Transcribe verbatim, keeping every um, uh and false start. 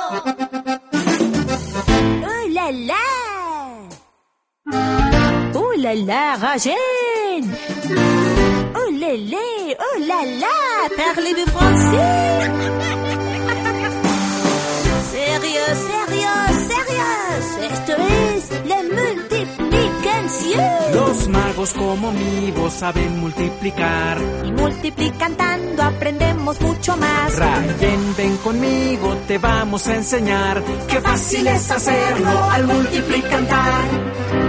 Oh là là! Oh là là, Rajen! Oh là là! Oh là là! Parlez-vous français? Sérieux, sérieux, sérieux! Esto es la multiplicación. Los magos como mi voz saben multiplicar. Y multiplicando aprendemos mucho más. Rayen, ven conmigo, te vamos a enseñar. Qué fácil es hacerlo al multiplicar.